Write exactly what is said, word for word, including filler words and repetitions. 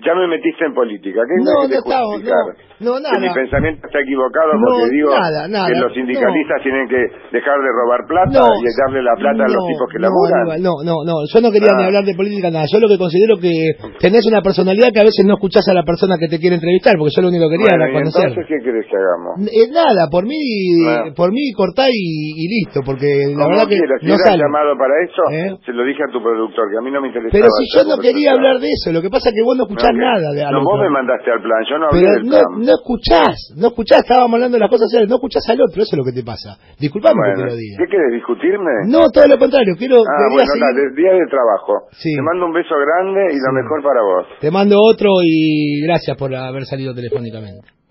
ya me metiste en política. ¿Qué No, me no estamos, no, no, nada. Que mi pensamiento está equivocado no, porque digo nada, nada, que los sindicalistas no. tienen que dejar de robar plata No, y darle la plata no, a los tipos que no, laburan. Aníbal, no, no, no, yo no quería ah. ni hablar de política, nada. Yo lo que considero que tenés una personalidad que a veces no escuchás a la persona que te quiere entrevistar, porque yo lo único que quería bueno, era conocer. Entonces, ¿qué querés que hagamos? Eh, nada, por mí, no. por mí cortá y, y listo, porque la Como verdad que quieras, si no era sale. llamado para eso, ¿Eh? se lo dije a tu productor, que a mí no me interesaba. Pero si yo no quería representado. hablar de eso, lo que pasa es que vos no escuchás no, nada de No, vos me mandaste al plan, yo no hablé Pero del no, plan. no escuchás, no escuchás, estábamos hablando de las cosas serias, no escuchás al otro, eso es lo que te pasa. Disculpame bueno, que te lo diga. ¿qué querés, discutirme? No, todo lo contrario, quiero... Ah, bueno, seguir... dale, día de trabajo. Sí. Te mando un beso grande y sí. lo mejor para vos. Te mando otro y gracias por haber salido telefónicamente.